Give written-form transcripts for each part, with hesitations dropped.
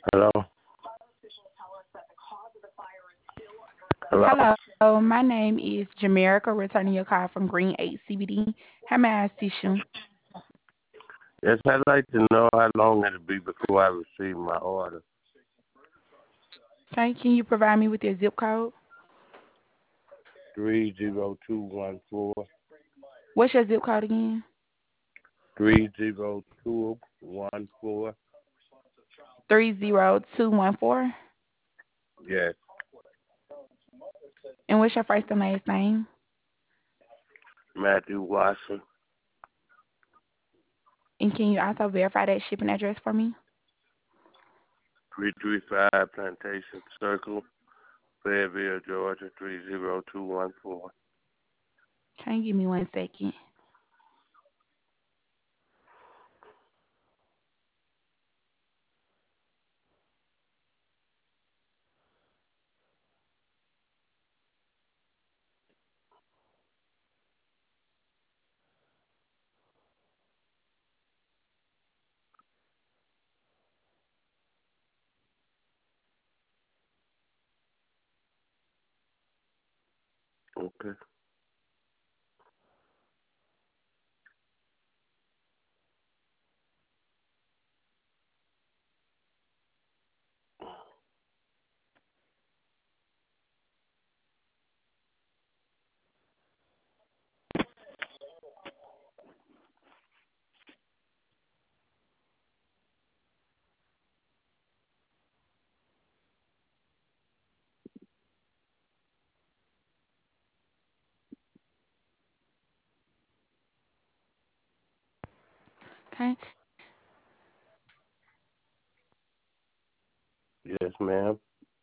Hello? Hello? Hello, my name is Jamerica, returning your call from Green 8 CBD. How may I assist you? Yes, I'd like to know how long it'll be before I receive my order. Okay, can you provide me with your zip code? 30214. What's your zip code again? 30214. 30214. Yes. And what's your first and last name? Matthew Watson. And can you also verify that shipping address for me? 335 Plantation Circle, Fayetteville, Georgia, 30214. Okay, give me 1 second. Okay. Okay. Yes, ma'am.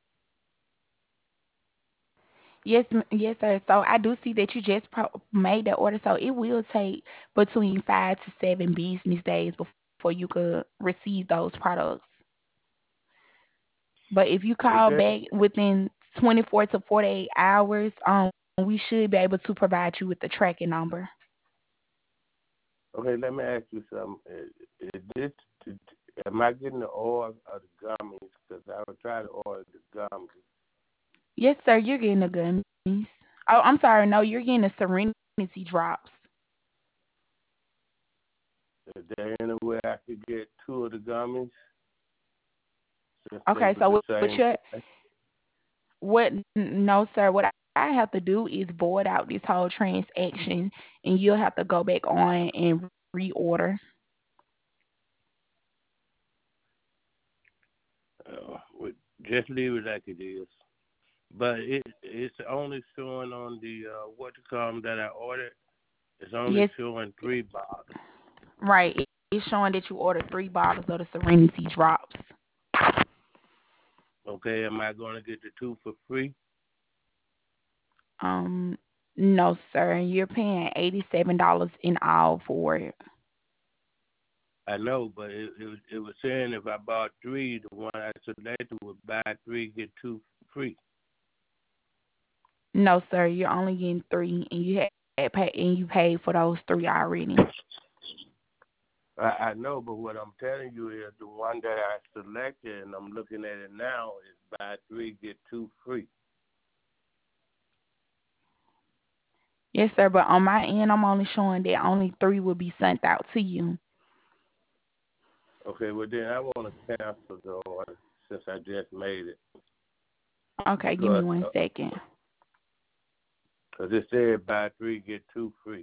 Yes, sir. So I do see that you just made that order. So it will take between 5 to 7 business days before you could receive those products. But if you call Okay. back within 24 to 48 hours, we should be able to provide you with the tracking number. Okay, let me ask you something. Is this, am I getting the order of the gummies? Because I would try to order the gummies. Yes, sir, you're getting the gummies. Oh, I'm sorry. No, you're getting the Serenity drops. Is there any way I could get two of the gummies since they Okay, were so the what same you price? no, sir. What I have to do is void out this whole transaction, and you'll have to go back on and reorder. Just leave it like it is. But it's only showing on the what you call 'em that I ordered. It's only Yes, showing 3 bottles. right. It's showing that you ordered 3 bottles of the Serenity drops. Okay, am I going to get the two for free? Um, no, sir. You're paying $87 in all for it. I know, but it was saying if I bought three, the one I selected would buy three get two free. No, sir. You're only getting three, and you paid for those three already. I know, but what I'm telling you is the one that I selected, and I'm looking at it now, is buy three get two free. Yes, sir. But on my end, I'm only showing that only three will be sent out to you. Okay, well then I want to cancel the order since I just made it Okay, give me because 1 second. cause it said buy three get two free.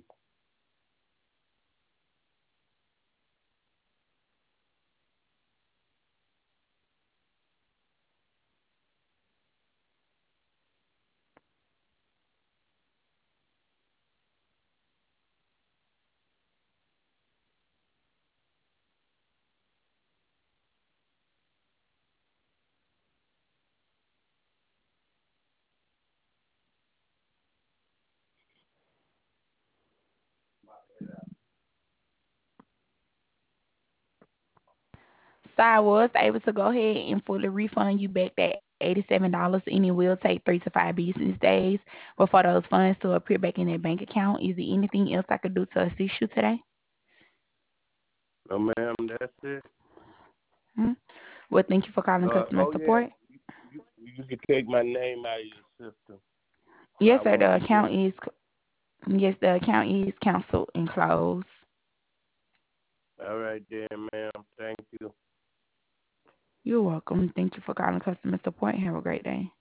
So I was able to go ahead and fully refund you back that $87, and it will take 3 to 5 business days before those funds to appear back in that bank account. Is there anything else I could do to assist you today? No, ma'am, that's it. Hmm? Well, thank you for calling customer Oh yeah, support. you can take my name out of your system, so I Yes, sir. won't forget. The account is canceled and closed. All right then, ma'am. Thank you. You're welcome. Thank you for calling customer support. Have a great day.